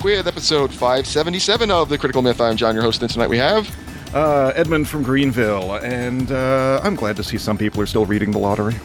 with episode 577 of The Critical Myth. I'm John, your host, and tonight we have... Edmund from Greenville, and I'm glad to see some people are still reading the lottery.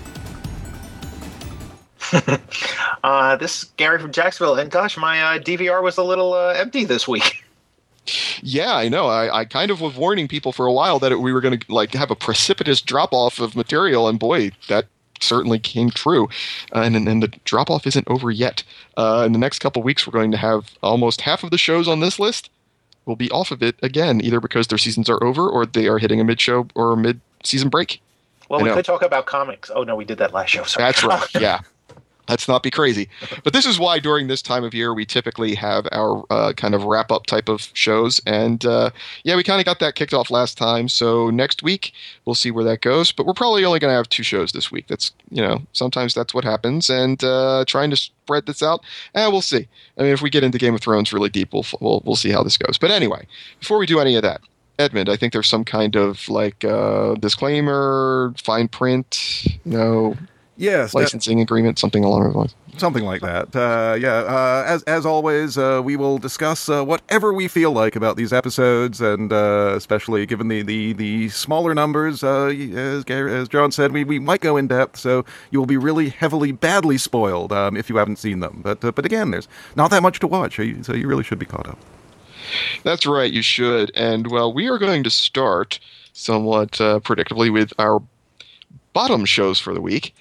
This is Gary from Jacksonville, and gosh, my DVR was a little empty this week. Yeah, I know. I kind of was warning people for a while that we were going to have a precipitous drop-off of material, and boy, that certainly came true. And the drop-off isn't over yet. In the next couple weeks, we're going to have almost half of the shows on this list will be off of it again, either because their seasons are over or they are hitting a mid-show or a mid-season break. Well, we could talk about comics. Oh, no, we did that last show. Sorry. That's right, yeah. Let's not be crazy. But this is why during this time of year we typically have our kind of wrap-up type of shows. And we kind of got that kicked off last time. So next week we'll see where that goes. But we're probably only going to have 2 shows this week. That's, sometimes that's what happens. And trying to spread this out, we'll see. I mean, if we get into Game of Thrones really deep, we'll see how this goes. But anyway, before we do any of that, Edmund, I think there's some kind of disclaimer, fine print, Yes, licensing agreement, something along those lines. Something like that. As always, we will discuss whatever we feel like about these episodes, and especially given the smaller numbers, as John said, we might go in depth, so you will be really heavily, badly spoiled if you haven't seen them. But again, there's not that much to watch, so you really should be caught up. That's right, you should. And, well, we are going to start somewhat predictably with our bottom shows for the week.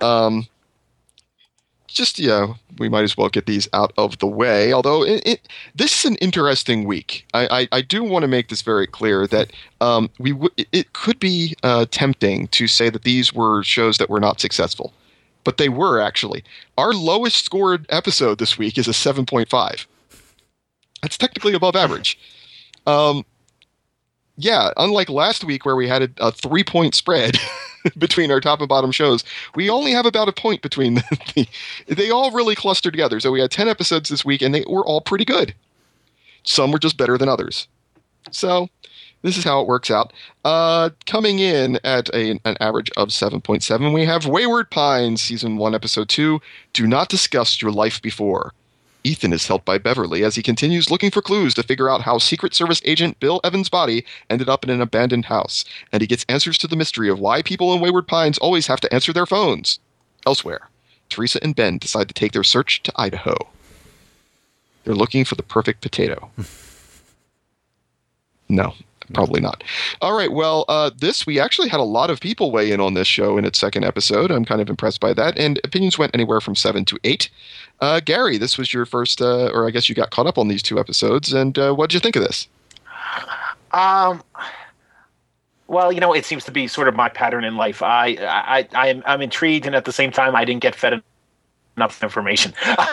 We might as well get these out of the way. Although this is an interesting week. I do want to make this very clear that it could be tempting to say that these were shows that were not successful, but they were actually. Our lowest scored episode this week is a 7.5. That's technically above average. Unlike last week where we had a 3-point spread between our top and bottom shows, we only have about a point between they all really cluster together. So we had 10 episodes this week, and they were all pretty good. Some were just better than others. So this is how it works out. Coming in at an average of 7.7, we have Wayward Pines, Season 1, Episode 2, Do Not Discuss Your Life Before. Ethan is helped by Beverly as he continues looking for clues to figure out how Secret Service agent Bill Evans' body ended up in an abandoned house, and he gets answers to the mystery of why people in Wayward Pines always have to answer their phones. Elsewhere, Teresa and Ben decide to take their search to Idaho. They're looking for the perfect potato. No. Probably not. All right, well, we actually had a lot of people weigh in on this show in its second episode. I'm kind of impressed by that, and opinions went anywhere from 7 to 8. Gary, this was your first, or I guess you got caught up on these 2 episodes, and what did you think of this? Well, it seems to be sort of my pattern in life. I'm intrigued, and at the same time, I didn't get fed enough information.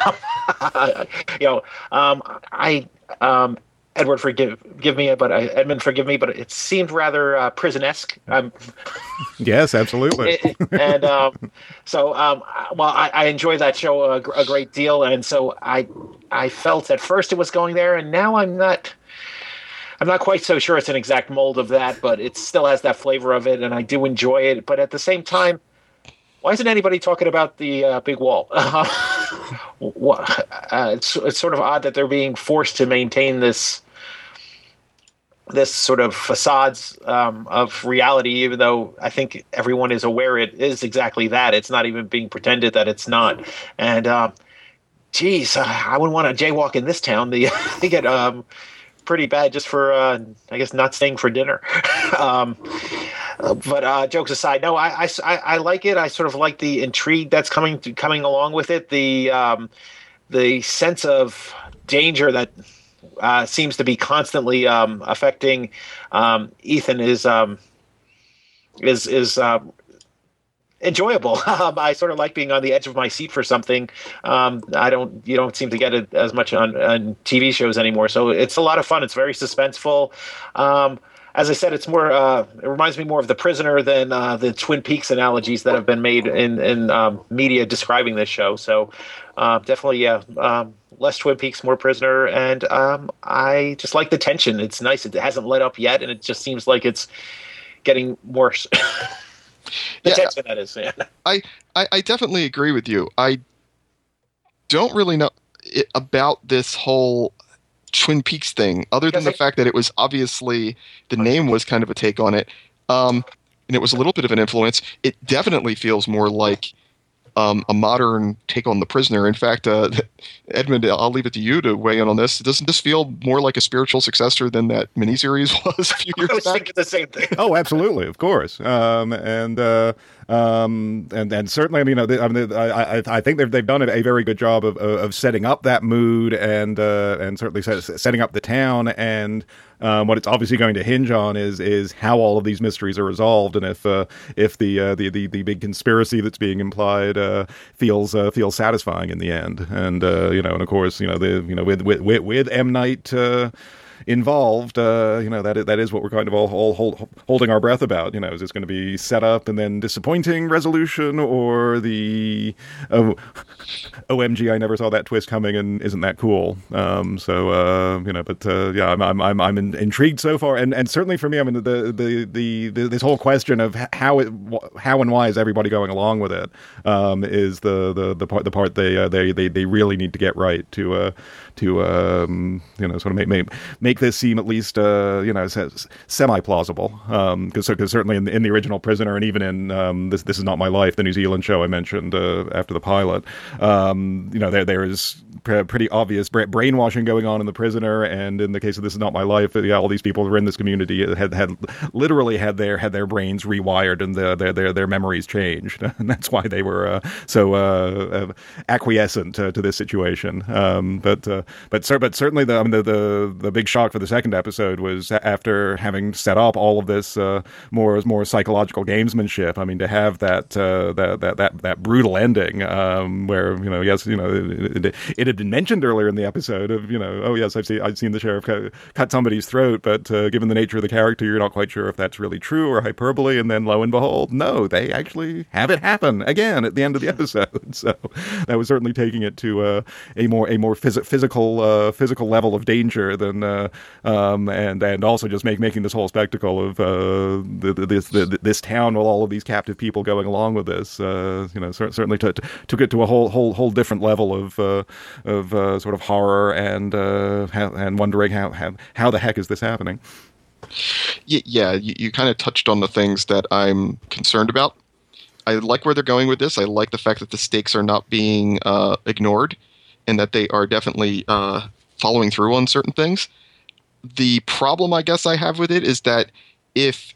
Edward, forgive me, but Edmund, forgive me, but it seemed rather prison-esque. Yes, absolutely. I enjoy that show a great deal, and so I felt at first it was going there, and now I'm not quite so sure it's an exact mold of that, but it still has that flavor of it, and I do enjoy it. But at the same time, why isn't anybody talking about the big wall? It's sort of odd that they're being forced to maintain this sort of facades of reality, even though I think everyone is aware it is exactly that. It's not even being pretended that it's not. And I wouldn't want to jaywalk in this town. They get pretty bad just for I guess not staying for dinner. But jokes aside, no, I like it. I sort of like the intrigue that's coming along with it. The sense of danger that seems to be constantly affecting Ethan is enjoyable. I sort of like being on the edge of my seat for something. You don't seem to get it as much on TV shows anymore. So it's a lot of fun. It's very suspenseful. As I said, it's more. It reminds me more of The Prisoner than the Twin Peaks analogies that have been made in media describing this show. So definitely, less Twin Peaks, more Prisoner, and I just like the tension. It's nice. It hasn't let up yet, and it just seems like it's getting worse. Tension, that is. Yeah. I definitely agree with you. I don't really know about this whole Twin Peaks thing, other than the fact that it was obviously the name was kind of a take on it, and it was a little bit of an influence. It definitely feels more like a modern take on The Prisoner. In fact, Edmund, I'll leave it to you to weigh in on this. Doesn't this feel more like a spiritual successor than that miniseries was a few years back? I was thinking the same thing. Oh, absolutely, of course, and certainly, I mean, I think they've done a very good job of setting up that mood and certainly setting up the town. And what it's obviously going to hinge on is how all of these mysteries are resolved, and if the big conspiracy that's being implied feels satisfying in the end. And and of course, with M. Night involved, that is what we're kind of all holding our breath about. Is this going to be set up and then disappointing resolution, or the OMG, I never saw that twist coming and isn't that cool? I'm intrigued so far, and certainly for me, I mean, this whole question of how and why is everybody going along with it is the part they really need to get right to sort of make this seem at least semi-plausible, because certainly in the original Prisoner, and even in This Is Not My Life, the New Zealand show I mentioned after the pilot, there is pretty obvious brainwashing going on in The Prisoner, and in the case of This Is Not My Life, all these people who are in this community had literally had their brains rewired and their memories changed, and that's why they were so acquiescent to this situation. But certainly the big shock for the second episode was after having set up all of this more psychological gamesmanship. I mean, to have that brutal ending where it had been mentioned earlier in the episode of oh yes, I've seen the sheriff cut somebody's throat, but given the nature of the character, you're not quite sure if that's really true or hyperbole. And then lo and behold, no, they actually have it happen again at the end of the episode. So that was certainly taking it to a more physical level of danger than and also just making this whole spectacle of this town with all of these captive people going along with this. Certainly took it to a whole different level of sort of horror and wondering how the heck is this happening. Yeah, you kind of touched on the things that I'm concerned about. I like where they're going with this. I like the fact that the stakes are not being ignored, and that they are definitely following through on certain things. The problem I guess I have with it is that if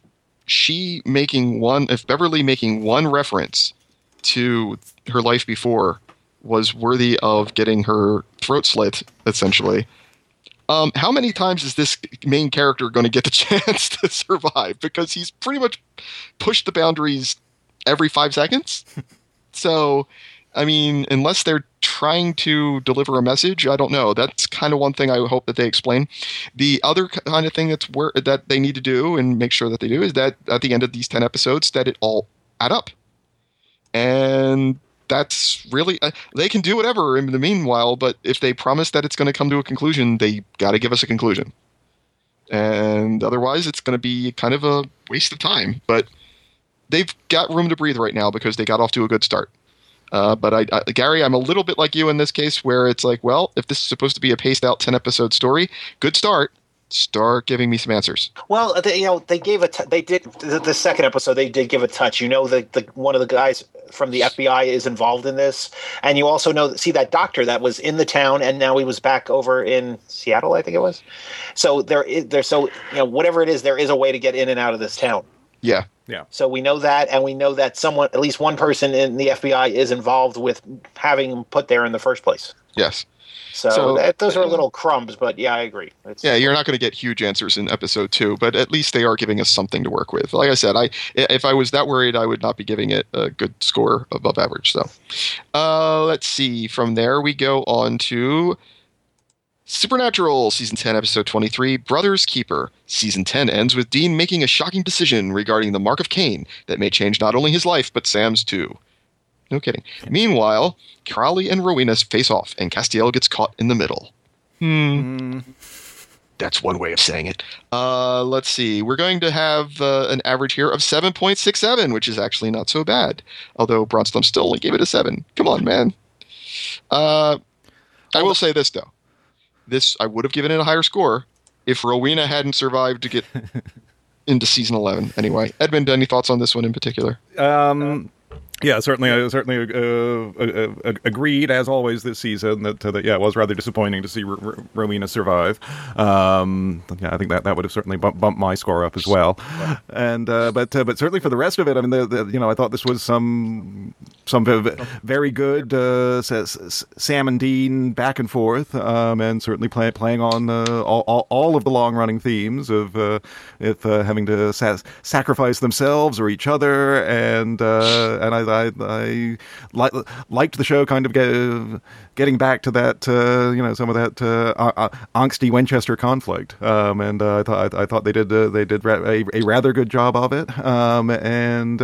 Beverly making one reference to her life before was worthy of getting her throat slit, essentially, how many times is this main character going to get the chance to survive? Because he's pretty much pushed the boundaries every 5 seconds. So, I mean, unless they're trying to deliver a message, I don't know. That's kind of one thing I hope that they explain. The other kind of thing that they need to do and make sure that they do is that at the end of these 10 episodes, that it all add up. And that's really they can do whatever in the meanwhile, but if they promise that it's going to come to a conclusion, they got to give us a conclusion. And otherwise, it's going to be kind of a waste of time. But they've got room to breathe right now because they got off to a good start. But Gary, I'm a little bit like you in this case, where it's like, well, if this is supposed to be a paced-out 10-episode story, good start. Start giving me some answers. Well, they gave they did the second episode. They did give a touch. One of the guys from the FBI is involved in this, and you also see that doctor that was in the town, and now he was back over in Seattle, I think it was. So whatever it is, there is a way to get in and out of this town. Yeah. Yeah. So we know that, and we know that at least one person in the FBI is involved with having him put there in the first place. Yes. So those are little crumbs, but yeah, I agree. You're not going to get huge answers in episode 2, but at least they are giving us something to work with. Like I said, if I was that worried, I would not be giving it a good score above average. So let's see. From there, we go on to Supernatural, Season 10, Episode 23, Brother's Keeper. Season 10 ends with Dean making a shocking decision regarding the Mark of Cain that may change not only his life, but Sam's too. No kidding. Meanwhile, Crowley and Rowena face off, and Castiel gets caught in the middle. That's one way of saying it. Let's see. We're going to have an average here of 7.67, which is actually not so bad. Although Bronstom still only gave it a 7. Come on, man. I will say this, though. this I would have given it a higher score if Rowena hadn't survived to get into season 11. Anyway, Edmund, any thoughts on this one in particular? Yeah, certainly agreed, as always, this season, that it was rather disappointing to see Rowena survive. Yeah, I think that would have certainly bumped my score up as well. And but certainly for the rest of it, I mean, I thought this was some very good Sam and Dean back and forth, and certainly playing on all of the long running themes of having to sacrifice themselves or each other, and I liked the show kind of getting back to that, some of that angsty Winchester conflict, and I thought they did a rather good job of it, and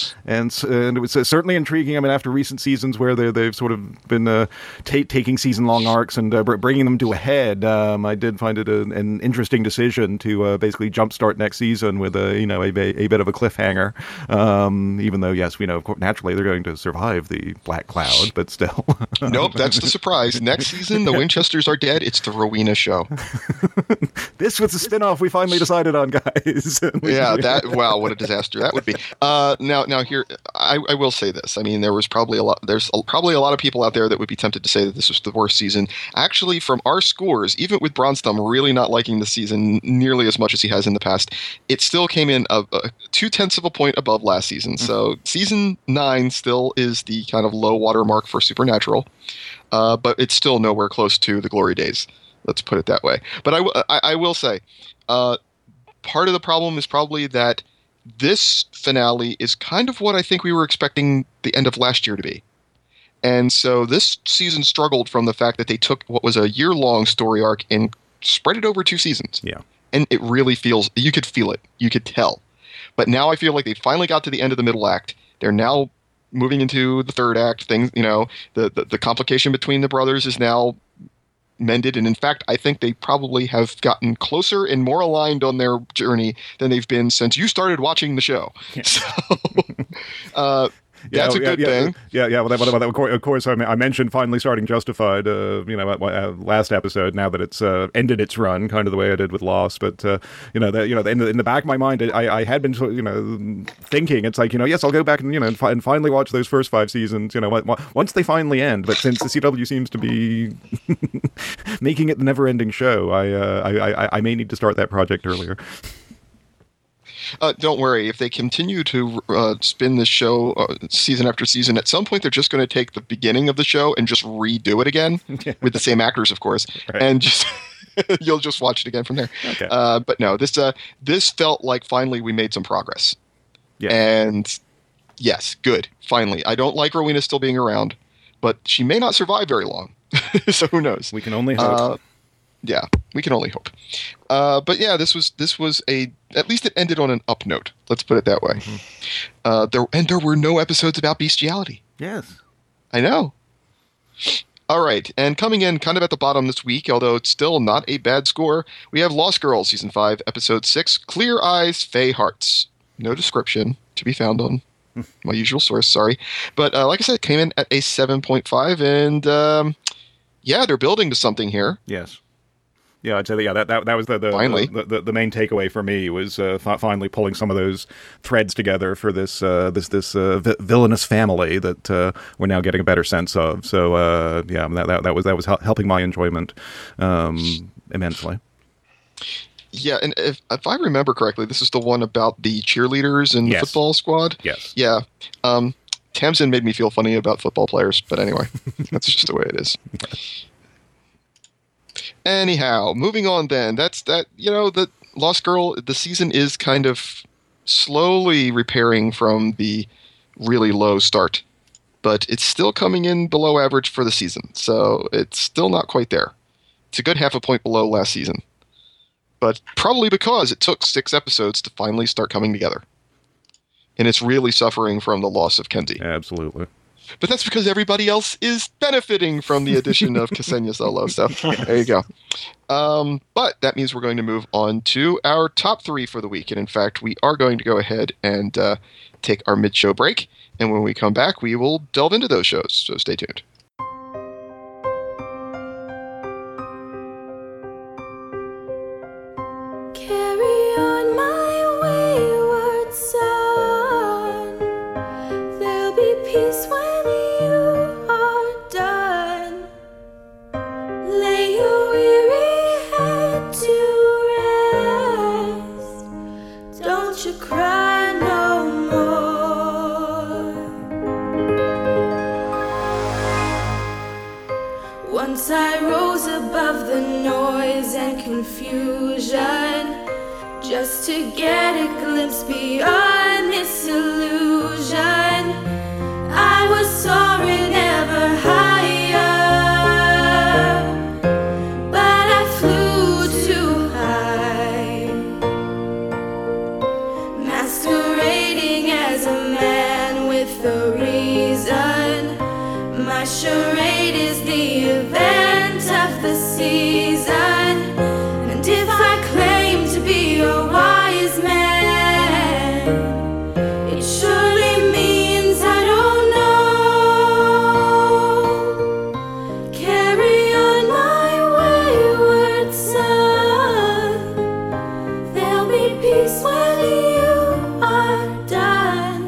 it was certainly intriguing. I mean, after recent seasons where they've sort of been taking season long arcs and bringing them to a head, I did find it an interesting decision to basically jumpstart next season with a bit of a cliffhanger, even though yes, we know of course, naturally they're going to survive the Black Cloud, but still. Nope, that's the surprise. Next season, the Winchesters are dead. It's the Rowena show. This was the spinoff we finally decided on, guys. Yeah, wow, what a disaster that would be. Now here, I will say this. I mean, there's probably a lot of people out there that would be tempted to say that this was the worst season. Actually, from our scores, even with Bronze Thumb really not liking the season nearly as much as he has in the past, it still came in 0.2 of a point above last season. So season 9 still is the kind of low water mark for Supernatural, but it's still nowhere close to the glory days. Let's put it that way. But I will say, part of the problem is probably that this finale is kind of what I think we were expecting the end of last year to be. And so this season struggled from the fact that they took what was a year-long story arc and spread it over 2 seasons. Yeah. And it really feels, you could feel it. You could tell. But now I feel like they finally got to the end of the middle act. They're now moving into the third act. Things, the complication between the brothers is now mended. And in fact, I think they probably have gotten closer and more aligned on their journey than they've been since you started watching the show. Yeah. So, that's a good thing. Yeah. Well, of course, I mentioned finally starting Justified, last episode. Now that it's ended its run, kind of the way I did with Lost. But in the back of my mind, I had been thinking it's like yes, I'll go back and and finally watch those first 5 seasons. Once they finally end. But since the CW seems to be making it the never-ending show, I may need to start that project earlier. Don't worry. If they continue to spin this show season after season, at some point they're just going to take the beginning of the show and just redo it again with the same actors, of course, right. And just you'll just watch it again from there. Okay. But no, this felt like finally we made some progress. Yeah. And yes, good. Finally, I don't like Rowena still being around, but she may not survive very long. So who knows? We can only hope. Yeah, we can only hope. But yeah, this was at least it ended on an up note. Let's put it that way. Mm-hmm. There were no episodes about bestiality. Yes, I know. All right, and coming in kind of at the bottom this week, although it's still not a bad score, we have Lost Girls season 5, episode 6, Clear Eyes, Fey Hearts. No description to be found on my usual source. Sorry, but like I said, it came in at a 7.5, and yeah, they're building to something here. Yes. Yeah, I'd say that was the main takeaway for me was finally pulling some of those threads together for this villainous family that we're now getting a better sense of. So that was helping my enjoyment immensely. Yeah, and if I remember correctly, this is the one about the cheerleaders and the football squad. Yes. Yeah. Tamsin made me feel funny about football players, but anyway, that's just the way it is. Anyhow, moving on then. The Lost Girl, the season is kind of slowly repairing from the really low start, but it's still coming in below average for the season, so it's still not quite there. It's a good half a point below last season, but probably because it took 6 episodes to finally start coming together. And it's really suffering from the loss of Kenzie. Absolutely. But that's because everybody else is benefiting from the addition of Ksenia Solo. So there you go. But that means we're going to move on to our top 3 for the week. And in fact, we are going to go ahead and take our mid-show break. And when we come back, we will delve into those shows. So stay tuned. to get a glimpse beyond this illusion. I was soaring ever higher, but I flew too high, masquerading as a man with a reason. My charade is the event of the season, and if I claim to be a wise man, it surely means I don't know. Carry on, my wayward son. There'll be peace when you are done.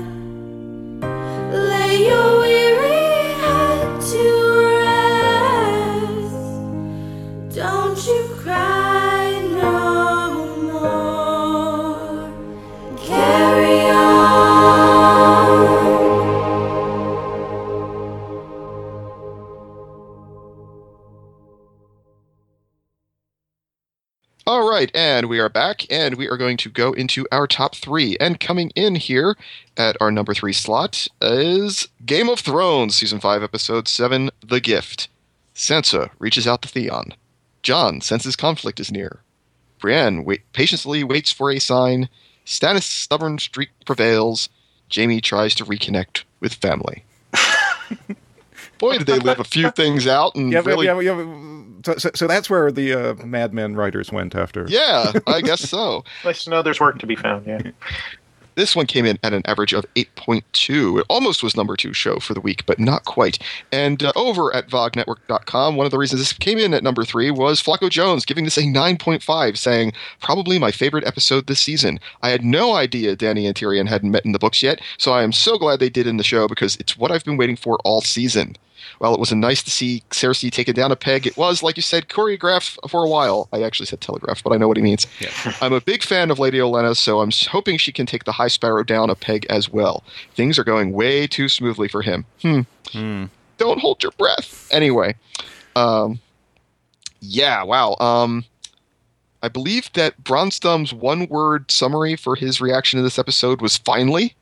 Lay your weary head to rest. Don't you cry no more. Carry on. All right, and we are back, and we are going to go into our top 3. And coming in here at our number 3 slot is Game of Thrones, Season 5, Episode 7, The Gift. Sansa reaches out to Theon. Jon senses conflict is near. Brienne patiently waits for a sign. Stannis' stubborn streak prevails. Jaime tries to reconnect with family. Boy, did they leave a few things out and really... So that's where the Mad Men writers went after. Yeah, I guess so. Nice to know there's work to be found, yeah. This one came in at an average of 8.2. It almost was number 2 show for the week, but not quite. And over at VogNetwork.com, one of the reasons this came in at number 3 was Flacco Jones giving this a 9.5, saying, probably my favorite episode this season. I had no idea Dany and Tyrion hadn't met in the books yet, so I am so glad they did in the show because it's what I've been waiting for all season. While it was nice to see Cersei take it down a peg, it was, like you said, choreographed for a while. I actually said telegraphed, but I know what he means. Yeah. I'm a big fan of Lady Olenna, so I'm hoping she can take the High Sparrow down a peg as well. Things are going way too smoothly for him. Don't hold your breath. Anyway. Yeah, wow. I believe that Bronstom's one-word summary for his reaction to this episode was finally.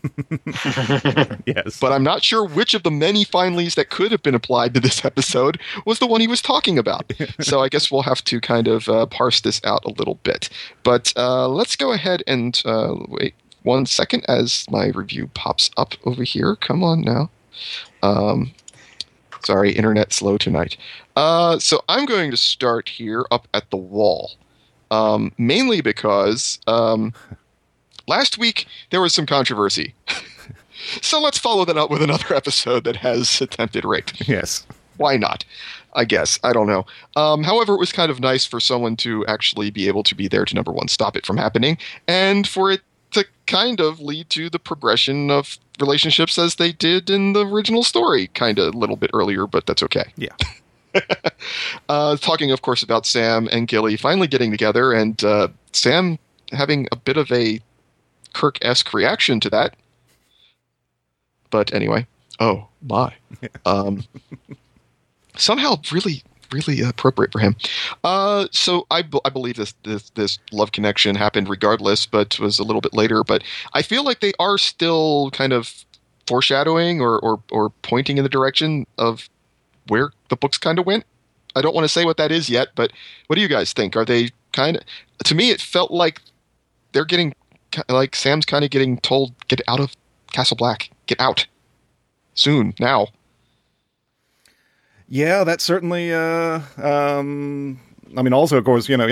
Yes. But I'm not sure which of the many finallys that could have been applied to this episode was the one he was talking about. So I guess we'll have to kind of parse this out a little bit. But let's go ahead and wait 1 second as my review pops up over here. Come on now. Sorry, internet slow tonight. So I'm going to start here up at the wall. Mainly because last week there was some controversy. So let's follow that up with another episode that has attempted rape. Yes. Why not? I guess. I don't know. However, it was kind of nice for someone to actually be able to be there to, number one, stop it from happening, and for it to kind of lead to the progression of relationships as they did in the original story, kind of a little bit earlier, but that's okay. Yeah. Talking, of course, about Sam and Gilly finally getting together, and Sam having a bit of a Kirk-esque reaction to that. But anyway, oh my. Somehow really, really appropriate for him. So I believe this love connection happened regardless, but was a little bit later. But I feel like they are still kind of foreshadowing or pointing in the direction of where the books kind of went. I don't want to say what that is yet, but what do you guys think? Are they kind of... To me, it felt like they're getting... Like Sam's kind of getting told, get out of Castle Black. Get out. Soon. Now. Yeah, that's certainly... I mean, also, of course, having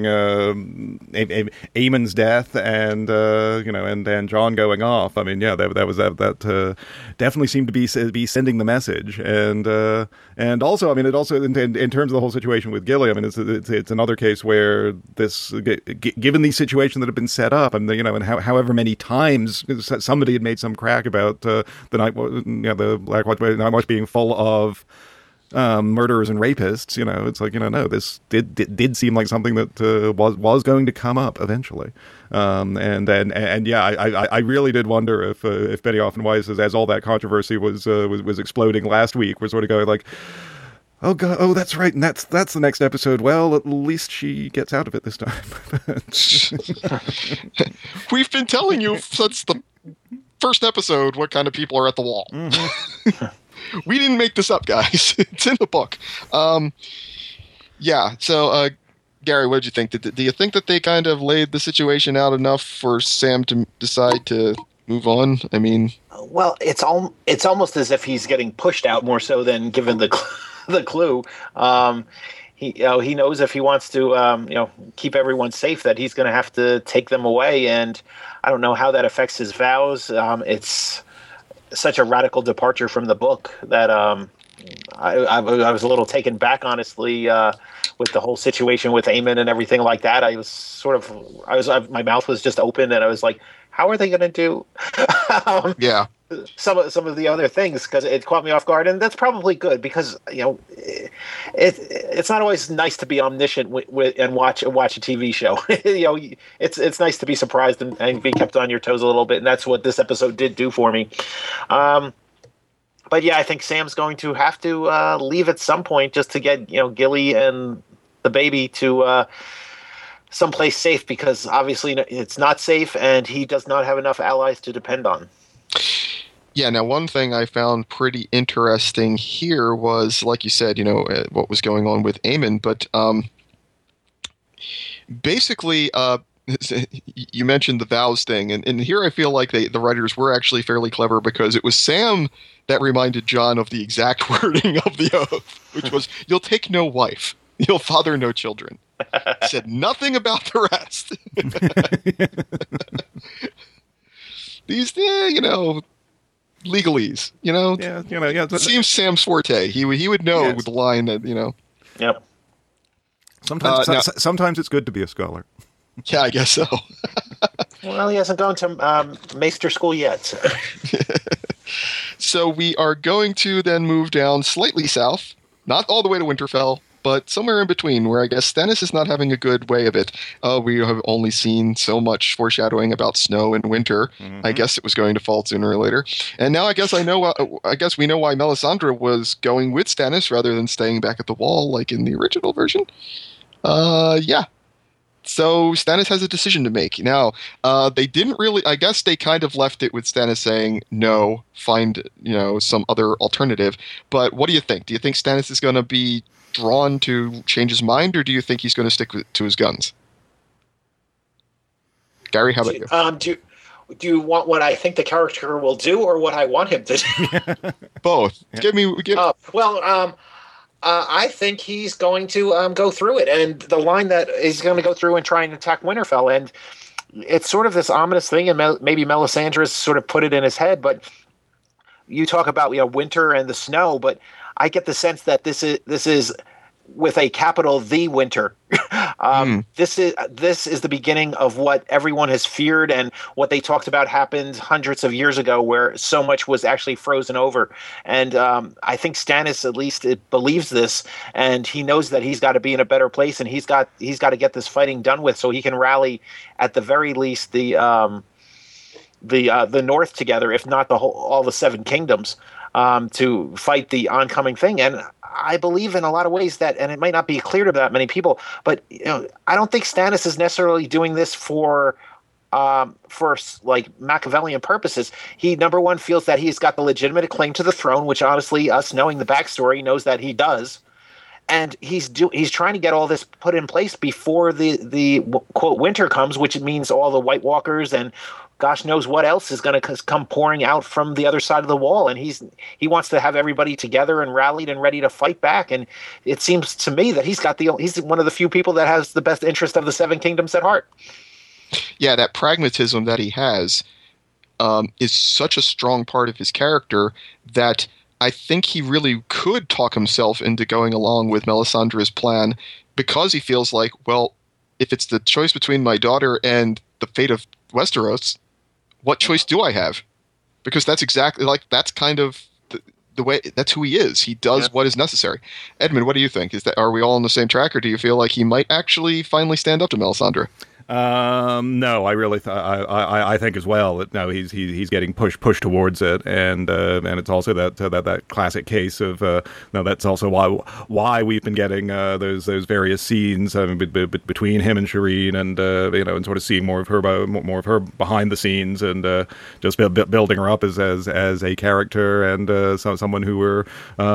Aemon's death and and Jon going off. I mean, yeah, that definitely seemed to be sending the message, and also, I mean, it also in terms of the whole situation with Gilly. I mean, it's another case where this, given these situations that have been set up, and and however many times somebody had made some crack about the Blackwatch Night Watch being full of murderers and rapists, it's like, no, this did seem like something that was going to come up eventually. And yeah, I really did wonder if Benioff and Weiss, as all that controversy was exploding last week, were sort of going like, Oh god! Oh, that's right, and that's the next episode. Well, at least she gets out of it this time. We've been telling you since the first episode what kind of people are at the wall. Mm-hmm. We didn't make this up, guys. It's in the book. Yeah. So, Gary, what did you think? Do you think that they kind of laid the situation out enough for Sam to decide to move on? I mean, well, it's almost as if he's getting pushed out more so than given the clue. He knows if he wants to keep everyone safe that he's going to have to take them away, and I don't know how that affects his vows. It's such a radical departure from the book that I was a little taken back, honestly, with the whole situation with Aemon and everything like that. My mouth was just open, and I was like, how are they going to do? Yeah. Some of the other things, because it caught me off guard, and that's probably good because it's not always nice to be omniscient and watch a TV show. It's nice to be surprised and be kept on your toes a little bit, and that's what this episode did do for me. But yeah, I think Sam's going to have to leave at some point just to get Gilly and the baby to someplace safe, because obviously it's not safe, and he does not have enough allies to depend on. Yeah, now one thing I found pretty interesting here was, like you said, what was going on with Aemon, but basically, you mentioned the vows thing, and here I feel like the writers were actually fairly clever, because it was Sam that reminded Jon of the exact wording of the oath, which was, "You'll take no wife, you'll father no children." Said nothing about the rest. These, legalese, Yeah, It seems Sam's forte. He would know the line that, Yep. Sometimes it's good to be a scholar. Yeah, I guess so. Well, he hasn't gone to Maester School yet. So we are going to then move down slightly south, not all the way to Winterfell, but somewhere in between, where I guess Stannis is not having a good way of it. We have only seen so much foreshadowing about snow and winter. Mm-hmm. I guess it was going to fall sooner or later. And now I guess we know why Melisandre was going with Stannis rather than staying back at the wall like in the original version. Yeah. So Stannis has a decision to make. Now, they didn't really, I guess they kind of left it with Stannis saying, no, find, some other alternative. But what do you think? Do you think Stannis is going to be drawn to change his mind, or do you think he's going to stick to his guns? Gary, how about you? Do you want what I think the character will do, or what I want him to do? Both. I think he's going to go through it, and the line that he's going to go through and try and attack Winterfell, and it's sort of this ominous thing, and maybe Melisandre sort of put it in his head, but you talk about winter and the snow, but I get the sense that this is with a capital the winter. This is the beginning of what everyone has feared, and what they talked about happened hundreds of years ago, where so much was actually frozen over. And I think Stannis at least believes this, and he knows that he's got to be in a better place, and he's got to get this fighting done with, so he can rally at the very least the North together, if not all the Seven Kingdoms, to fight the oncoming thing. And I believe in a lot of ways that, and it might not be clear to that many people, but I don't think Stannis is necessarily doing this for like Machiavellian purposes. He, number one, feels that he's got the legitimate claim to the throne, which honestly, us knowing the backstory, knows that he does. And he's trying to get all this put in place before the quote winter comes, which means all the White Walkers and gosh knows what else is going to come pouring out from the other side of the wall. And he wants to have everybody together and rallied and ready to fight back. And it seems to me that he's one of the few people that has the best interest of the Seven Kingdoms at heart. Yeah, that pragmatism that he has is such a strong part of his character that I think he really could talk himself into going along with Melisandre's plan, because he feels like, well, if it's the choice between my daughter and the fate of Westeros, what choice do I have? Because that's exactly that's kind of the way, that's who he is. He does what is necessary. Edmund, what do you think? Are we all on the same track, or do you feel like he might actually finally stand up to Melisandre? No, I really, I think as well that no, he's getting pushed towards it, and it's also that classic case of no, that's also why we've been getting those various scenes between him and Shireen, and and sort of seeing more of her behind the scenes, and just building her up as a character, and someone who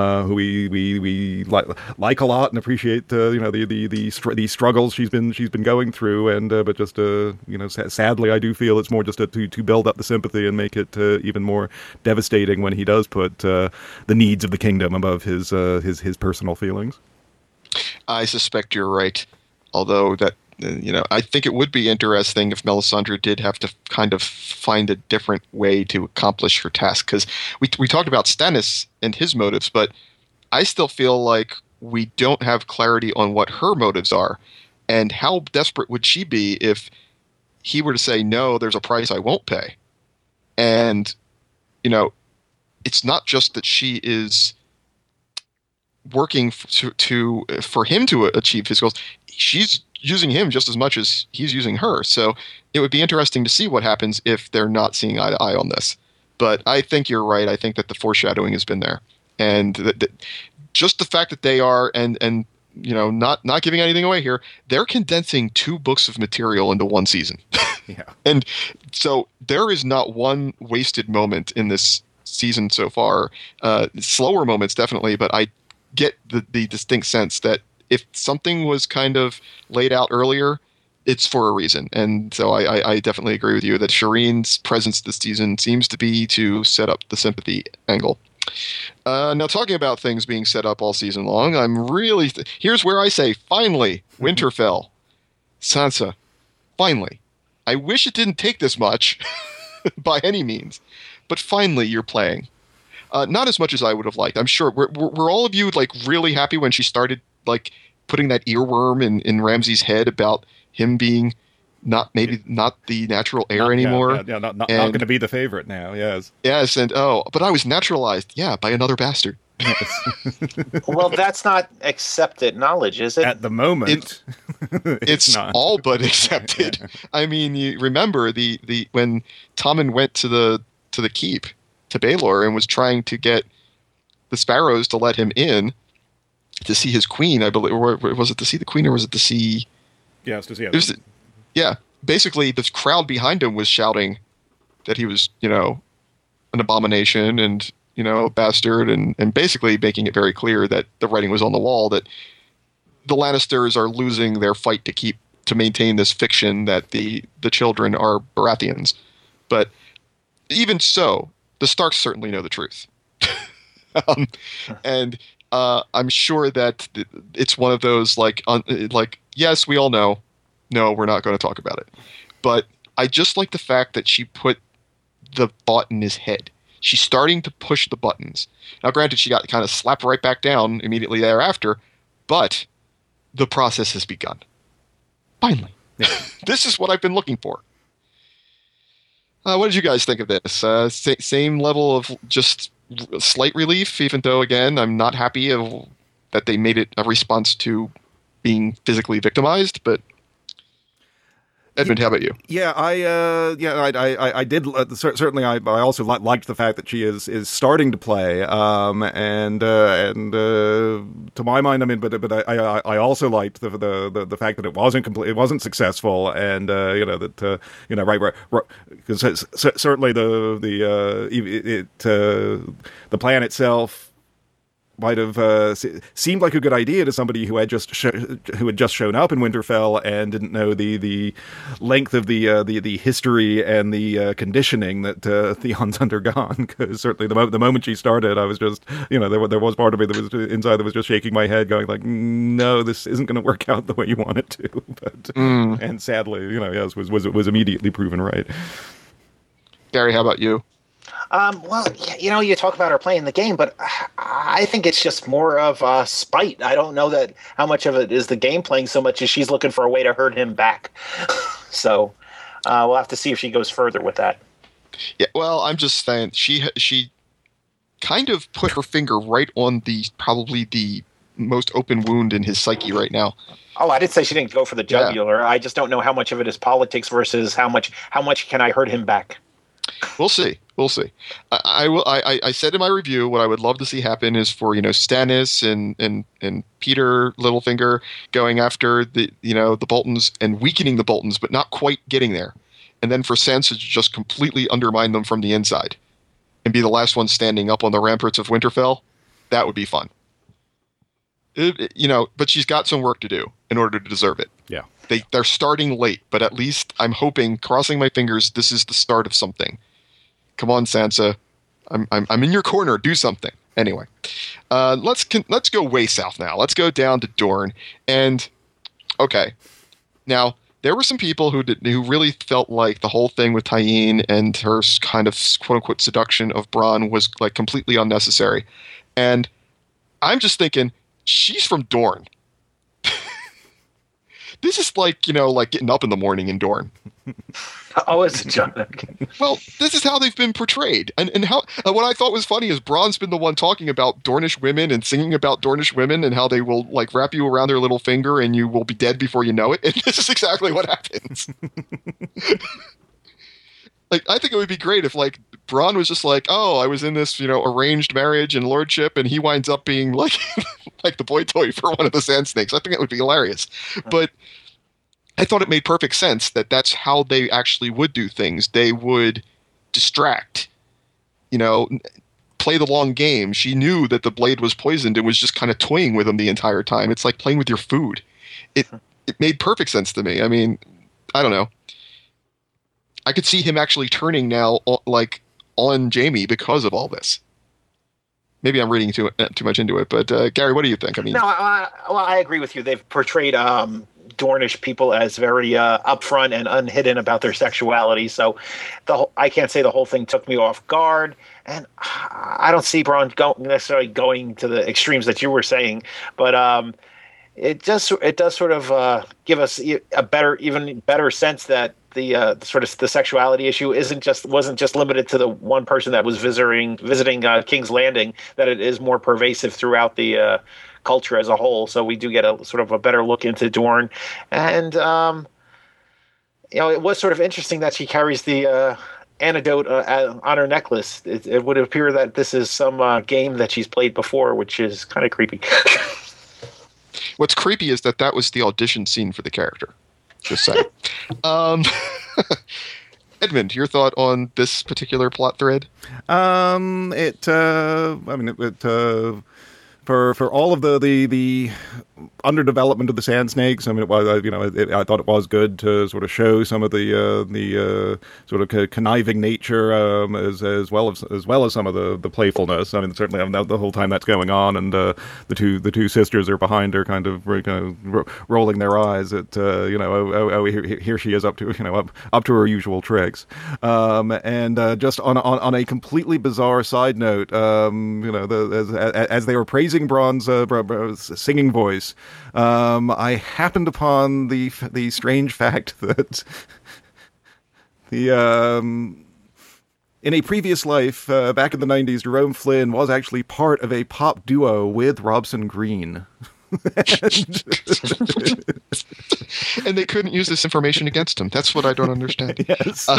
we like a lot and appreciate the struggles she's been going through, and but just sadly, I do feel it's more just to build up the sympathy and make it even more devastating when he does put the needs of the kingdom above his personal feelings. I suspect you're right, although that I think it would be interesting if Melisandre did have to kind of find a different way to accomplish her task, because we talked about Stannis and his motives, but I still feel like we don't have clarity on what her motives are. And how desperate would she be if he were to say, no, there's a price I won't pay? And, it's not just that she is working for him to achieve his goals. She's using him just as much as he's using her. So it would be interesting to see what happens if they're not seeing eye to eye on this. But I think you're right. I think that the foreshadowing has been there. And just the fact that they are, and not giving anything away here, they're condensing 2 books of material into 1 season. Yeah. And so there is not one wasted moment in this season so far. Slower moments, definitely, but I get the distinct sense that if something was kind of laid out earlier, it's for a reason. And so I definitely agree with you that Shireen's presence this season seems to be to set up the sympathy angle. Now, talking about things being set up all season long, I'm really... here's where I say, finally, Winterfell. Sansa, finally. I wish it didn't take this much, by any means, but finally you're playing. Not as much as I would have liked. I'm sure. Were all of you, really happy when she started, putting that earworm in Ramsay's head about him being not the natural heir anymore? Not going to be the favorite now, yes. Yes, and but I was naturalized, by another bastard. Yes. Well, that's not accepted knowledge, is it? At the moment, it's not. all but accepted. I mean, you remember the when Tommen went to the keep to Baelor and was trying to get the Sparrows to let him in to see his queen, I believe, or was it to see the queen, or was it to see? Yeah, it's to see. Yeah, basically, the crowd behind him was shouting that he was, an abomination and, a bastard, and basically making it very clear that the writing was on the wall that the Lannisters are losing their fight to maintain this fiction that the children are Baratheons. But even so, the Starks certainly know the truth. And I'm sure that it's one of those yes, we all know. No, we're not going to talk about it. But I just like the fact that she put the thought in his head. She's starting to push the buttons. Now, granted, she got kind of slapped right back down immediately thereafter, but the process has begun. Finally. This is what I've been looking for. What did you guys think of this? Same level of just slight relief, even though, again, I'm not happy that they made it a response to being physically victimized, but Edmund, how about you? Yeah, I did certainly. I also liked the fact that she is starting to play, and to my mind, I mean, but I also liked the fact that it wasn't complete, it wasn't successful, and right, because certainly the plan itself might have seemed like a good idea to somebody who had just shown up in Winterfell and didn't know the length of the history and the conditioning that Theon's undergone. Because certainly the moment she started, I was just there was part of me that was inside that was just shaking my head, going like, no, this isn't going to work out the way you want it to. But and sadly, yes, was immediately proven right. Gary, how about you? Well, you talk about her playing the game, but I think it's just more of spite. I don't know that how much of it is the game playing so much as she's looking for a way to hurt him back. So we'll have to see if she goes further with that. Yeah, well, I'm just saying she kind of put her finger right on probably the most open wound in his psyche right now. Oh, I didn't say she didn't go for the jugular. I just don't know how much of it is politics versus how much can I hurt him back. We'll see. I said in my review what I would love to see happen is for Stannis and Peter Littlefinger going after the Boltons and weakening the Boltons, but not quite getting there, and then for Sansa to just completely undermine them from the inside and be the last one standing up on the ramparts of Winterfell. That would be fun. But she's got some work to do in order to deserve it. Yeah. They're starting late, but at least I'm hoping, crossing my fingers, this is the start of something. Come on, Sansa. I'm in your corner. Do something. Anyway, let's go way south now. Let's go down to Dorne. And okay, now there were some people who really felt like the whole thing with Tyene and her kind of quote unquote seduction of Bronn was like completely unnecessary. And I'm just thinking, she's from Dorne. This is like getting up in the morning in Dorne. Oh, is it, John? Well, this is how they've been portrayed. And how what I thought was funny is Bronn's been the one talking about Dornish women and singing about Dornish women and how they will like wrap you around their little finger and you will be dead before you know it. And this is exactly what happens. Like, I think it would be great if, like, Bronn was just like, oh, I was in this, arranged marriage and lordship, and he winds up being, like, like the boy toy for one of the Sand Snakes. I think it would be hilarious. But I thought it made perfect sense that that's how they actually would do things. They would distract, play the long game. She knew that the blade was poisoned and was just kind of toying with him the entire time. It's like playing with your food. It made perfect sense to me. I mean, I don't know. I could see him actually turning now, like, on Jaime because of all this. Maybe I'm reading too much into it, but Gary, what do you think? I mean, no, I agree with you. They've portrayed Dornish people as very upfront and unhidden about their sexuality. So I can't say the whole thing took me off guard, and I don't see Bronn necessarily going to the extremes that you were saying, but it does sort of give us a even better sense that the sort of the sexuality issue wasn't just limited to the one person that was visiting King's Landing, that it is more pervasive throughout the culture as a whole. So we do get a sort of a better look into Dorne, and it was sort of interesting that she carries the antidote on her necklace. It would appear that this is some game that she's played before, which is kind of creepy. What's creepy is that was the audition scene for the character. Just saying. Edmund, your thought on this particular plot thread? For all of the underdevelopment of the Sand Snakes, I mean, it was, I thought it was good to sort of show some of the sort of conniving nature, as well as some of the playfulness. I mean, certainly the whole time that's going on, and the two sisters are behind her, kind of rolling their eyes at here she is up to her usual tricks, and just on a completely bizarre side note, as they were praising Bronn's singing voice, I happened upon the strange fact that in a previous life, back in the 90s, Jerome Flynn was actually part of a pop duo with Robson Green. And they couldn't use this information against him. That's what I don't understand. Yes.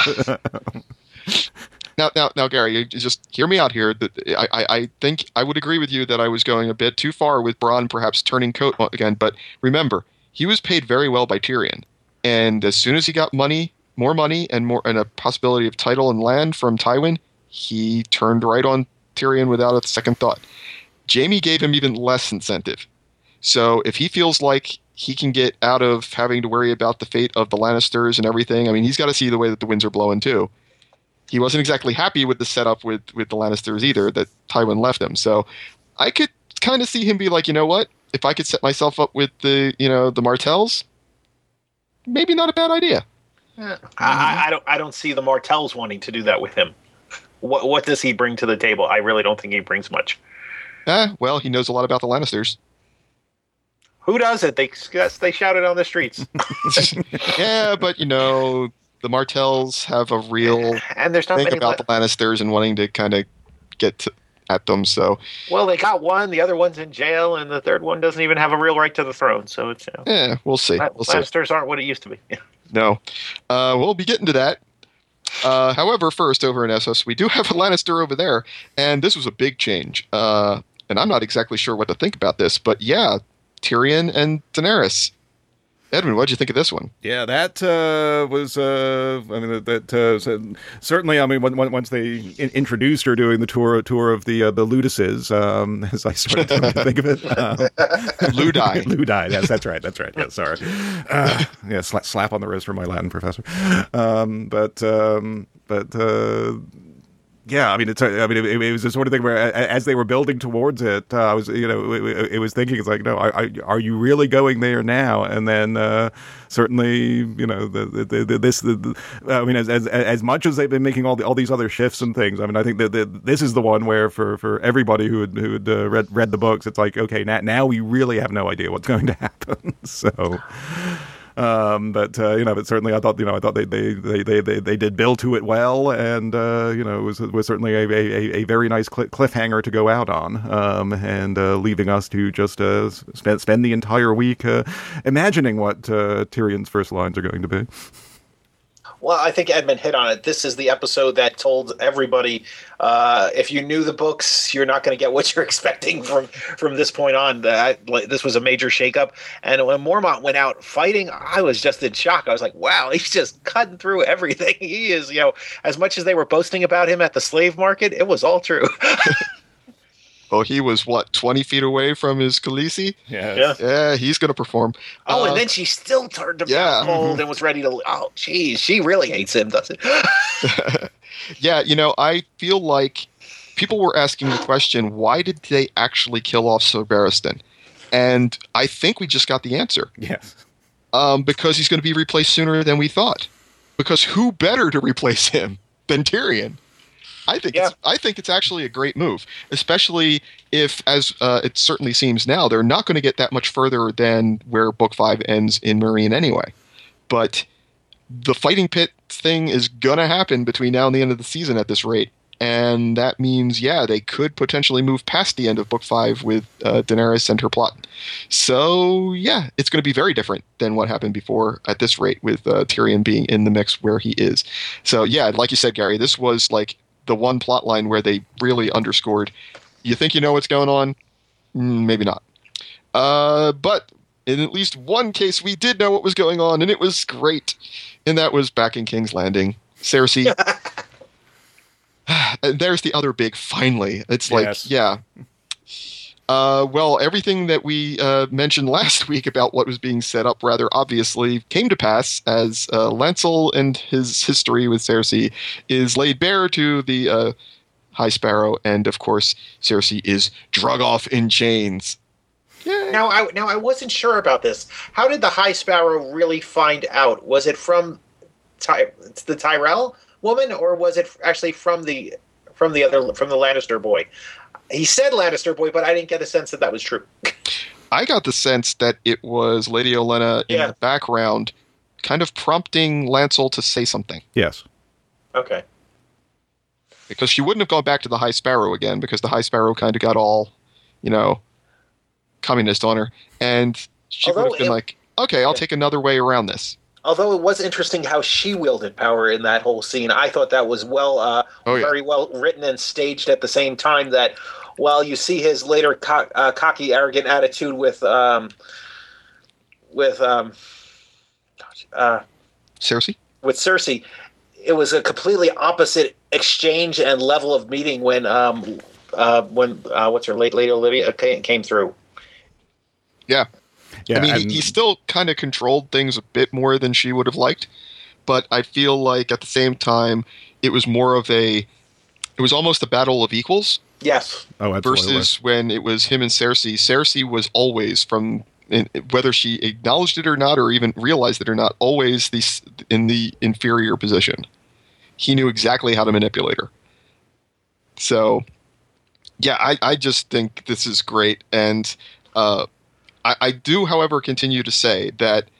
Now, Gary, you just hear me out here. I think I would agree with you that I was going a bit too far with Bronn perhaps turning coat again. But remember, he was paid very well by Tyrion, and as soon as he got more money, and a possibility of title and land from Tywin, he turned right on Tyrion without a second thought. Jaime gave him even less incentive. So if he feels like he can get out of having to worry about the fate of the Lannisters and everything, I mean, he's got to see the way that the winds are blowing too. He wasn't exactly happy with the setup with the Lannisters either, that Tywin left him. So I could kind of see him be like, you know what? If I could set myself up with the Martells, maybe not a bad idea. I don't see the Martells wanting to do that with him. What does he bring to the table? I really don't think he brings much. Well, he knows a lot about the Lannisters. Who doesn't? They shout it on the streets. Yeah, but the Martells have a real and there's not thing about the Lannisters and wanting to kind of get to. at them. So, Well, they got one, the other one's in jail, and the third one doesn't even have a real right to the throne. So it's we'll see. We'll see. Lannisters aren't what it used to be. No, we'll be getting to that. However, first over in Essos, we do have a Lannister over there, and this was a big change. And I'm not exactly sure what to think about this, but yeah, Tyrion and Daenerys. Edwin, what did you think of this one? Yeah, that was. Certainly. I mean, once they introduced her doing the tour of the Ludices, as I started to think of it, Ludi. Ludi. Yes, that's right. Yeah, sorry. Yeah, slap on the wrist from my Latin professor. Yeah, I mean, it was the sort of thing where, as they were building towards it, I was, it was thinking, it's like, no, are you really going there now? And then certainly, I mean, as much as they've been making all these other shifts and things, I mean, I think that this is the one where for everybody who had read the books, it's like, okay, now we really have no idea what's going to happen. So. But certainly I thought they did build to it well, and it was certainly a very nice cliffhanger to go out on, and leaving us to just spend the entire week imagining what Tyrion's first lines are going to be. Well, I think Edmund hit on it. This is the episode that told everybody, if you knew the books, you're not going to get what you're expecting from this point on. This was a major shakeup. And when Mormont went out fighting, I was just in shock. I was like, wow, he's just cutting through everything. He is, as much as they were boasting about him at the slave market, it was all true. Well, he was, 20 feet away from his Khaleesi? Yeah, he's going to perform. Oh, and then she still turned him cold and was ready to... Oh, geez, she really hates him, doesn't it? Yeah, I feel like people were asking the question, why did they actually kill off Ser Barristan? And I think we just got the answer. Yes. Because he's going to be replaced sooner than we thought. Because who better to replace him than Tyrion? I think it's actually a great move, especially if, as it certainly seems now, they're not going to get that much further than where Book 5 ends in Meereen anyway. But the fighting pit thing is going to happen between now and the end of the season at this rate. And that means, they could potentially move past the end of Book 5 with Daenerys and her plot. So, it's going to be very different than what happened before at this rate with Tyrion being in the mix where he is. So, like you said, Gary, this was like the one plot line where they really underscored, you think you know what's going on? Maybe not. But in at least one case, we did know what was going on, and it was great. And that was back in King's Landing. Cersei. And there's the other big finally. It's like, well, everything that we mentioned last week about what was being set up rather obviously came to pass as Lancel and his history with Cersei is laid bare to the High Sparrow, and of course Cersei is drug off in chains. Yay. Now I wasn't sure about this. How did the High Sparrow really find out? Was it from the Tyrell woman, or was it actually from the Lannister boy? He said Lannister boy, but I didn't get a sense that was true. I got the sense that it was Lady Olenna in the background kind of prompting Lancel to say something. Yes. Okay. Because she wouldn't have gone back to the High Sparrow again, because the High Sparrow kind of got all, communist on her. And she would have been like, okay, I'll take another way around this. Although it was interesting how she wielded power in that whole scene. I thought that was very well written and staged at the same time that, while you see his later cocky, arrogant attitude with Cersei? With Cersei, it was a completely opposite exchange and level of meeting when what's her Lady Olivia came through. Yeah. I mean, he still kind of controlled things a bit more than she would have liked, but I feel like at the same time, it was almost a battle of equals. Yes. Oh, absolutely. Versus when it was him and Cersei. Cersei was always, whether she acknowledged it or not, or even realized it or not, always in the inferior position. He knew exactly how to manipulate her. So, I just think this is great. And I do, however, continue to say that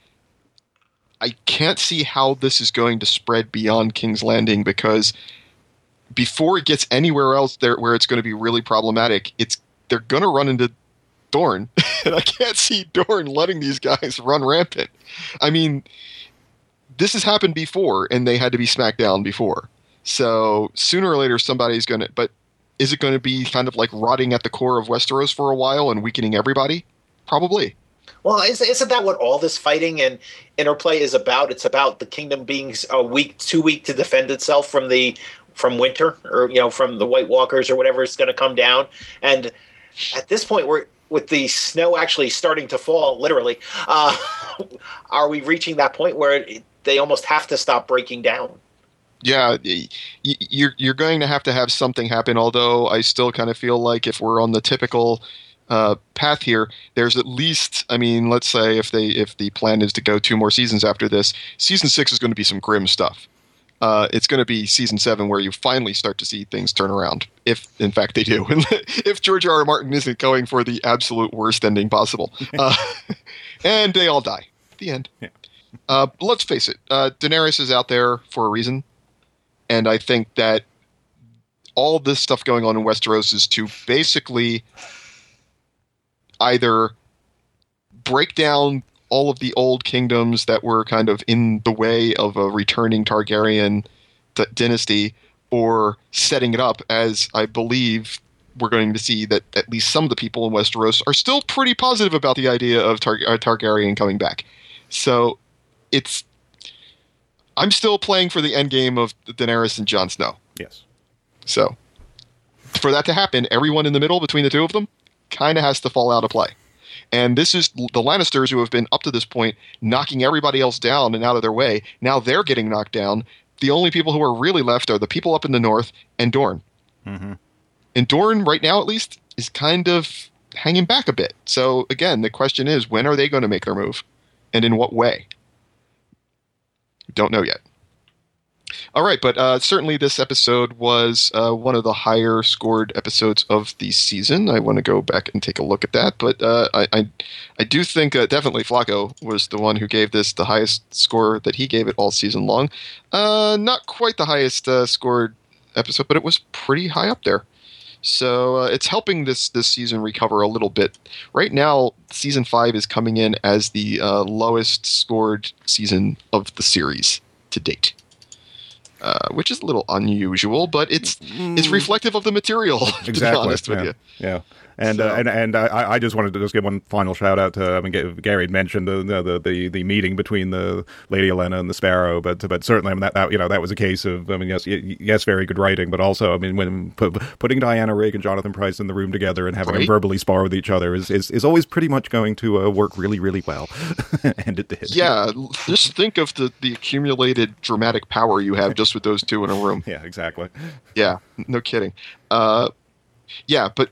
I can't see how this is going to spread beyond King's Landing, because before it gets anywhere else there where it's going to be really problematic, they're going to run into Dorne. And I can't see Dorne letting these guys run rampant. I mean, this has happened before, and they had to be smacked down before. So sooner or later, somebody's going to... But is it going to be kind of like rotting at the core of Westeros for a while and weakening everybody? Probably. Well, isn't that what all this fighting and interplay is about? It's about the kingdom being too weak to defend itself from winter, or from the White Walkers or whatever is going to come down. And at this point, with the snow actually starting to fall, literally, are we reaching that point where they almost have to stop breaking down? Yeah, you're going to have something happen, although I still kind of feel like if we're on the typical path here, there's at least, I mean, let's say if the plan is to go 2 more seasons after this, season 6 is going to be some grim stuff. It's going to be season 7 where you finally start to see things turn around, if in fact they do. If George R. R. Martin isn't going for the absolute worst ending possible. And they all die. The end. Yeah. Let's face it, Daenerys is out there for a reason. And I think that all this stuff going on in Westeros is to basically either break down all of the old kingdoms that were kind of in the way of a returning Targaryen dynasty, or setting it up, as I believe we're going to see that at least some of the people in Westeros are still pretty positive about the idea of Targaryen coming back. So I'm still playing for the end game of Daenerys and Jon Snow. Yes. So for that to happen, everyone in the middle between the two of them kind of has to fall out of play. And this is the Lannisters, who have been up to this point knocking everybody else down and out of their way. Now they're getting knocked down. The only people who are really left are the people up in the north and Dorne. Mm-hmm. And Dorne, right now at least, is kind of hanging back a bit. So again, the question is, when are they going to make their move? And in what way? Don't know yet. All right, but certainly this episode was one of the higher scored episodes of the season. I want to go back and take a look at that, but I do think definitely Flacco was the one who gave this the highest score that he gave it all season long. Not quite the highest scored episode, but it was pretty high up there. So it's helping this season recover a little bit. Right now, season 5 is coming in as the lowest scored season of the series to date, which is a little unusual, but it's reflective of the material. Exactly. To be honest with you. Yeah. And I just wanted to just give one final shout out to, Gary had mentioned the meeting between the Lady Olenna and the Sparrow, but certainly that was a case of yes, very good writing, but also when putting Diana Rigg and Jonathan Pryce in the room together and having them verbally spar with each other is always pretty much going to work really, really well, and it did. Yeah, just think of the accumulated dramatic power you have just with those two in a room. Yeah, exactly. Yeah, no kidding. Yeah, but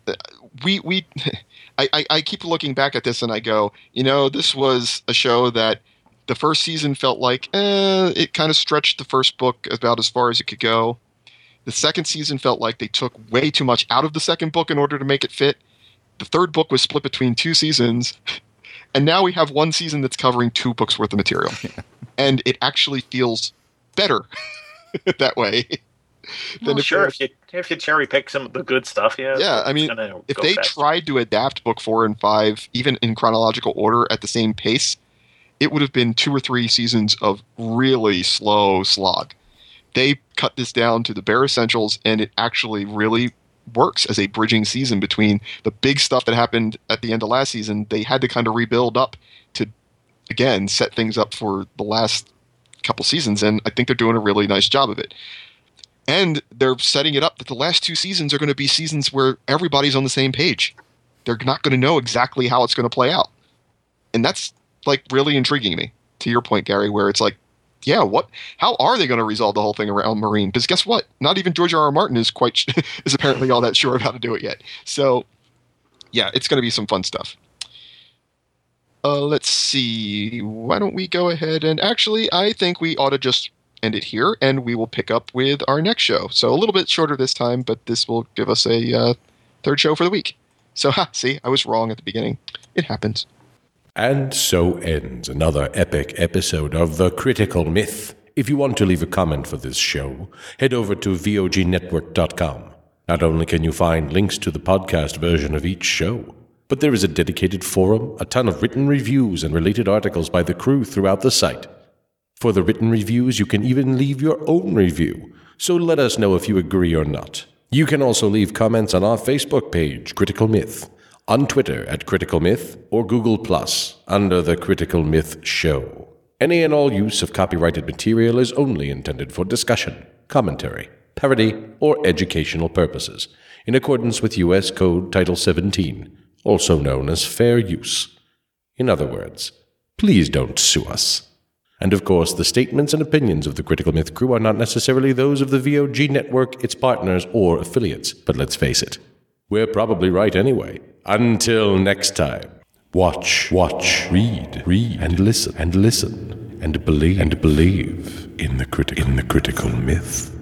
I keep looking back at this and I go, this was a show that the first season felt like it kind of stretched the first book about as far as it could go. The second season felt like they took way too much out of the second book in order to make it fit. The third book was split between 2 seasons. And now we have 1 season that's covering 2 books worth of material. And it actually feels better that way. Well, sure, if you cherry pick some of the good stuff, yeah. Yeah, I mean, if they tried to adapt book 4 and 5, even in chronological order at the same pace, it would have been 2 or 3 seasons of really slow slog. They cut this down to the bare essentials, and it actually really works as a bridging season between the big stuff that happened at the end of last season. They had to kind of rebuild up to, again, set things up for the last couple seasons, and I think they're doing a really nice job of it. And they're setting it up that the last 2 seasons are going to be seasons where everybody's on the same page. They're not going to know exactly how it's going to play out. And that's really intriguing me, to your point, Gary, where it's yeah, how are they going to resolve the whole thing around Meereen? Because guess what? Not even George R. R. Martin is apparently all that sure of how to do it yet. So yeah, it's going to be some fun stuff. Let's see. Why don't we go ahead and actually, I think we ought to just end it here, and we will pick up with our next show. So a little bit shorter this time, but this will give us a third show for the week. So, see, I was wrong at the beginning. It happens. And so ends another epic episode of The Critical Myth. If you want to leave a comment for this show, head over to vognetwork.com. Not only can you find links to the podcast version of each show, but there is a dedicated forum, a ton of written reviews, and related articles by the crew throughout the site. For the written reviews, you can even leave your own review, so let us know if you agree or not. You can also leave comments on our Facebook page, Critical Myth, on Twitter at Critical Myth, or Google+, under the Critical Myth Show. Any and all use of copyrighted material is only intended for discussion, commentary, parody, or educational purposes, in accordance with U.S. Code Title 17, also known as fair use. In other words, please don't sue us. And of course, the statements and opinions of the Critical Myth crew are not necessarily those of the VOG network, its partners, or affiliates. But let's face it, we're probably right anyway. Until next time, watch, read, and listen, and believe in the critical myth.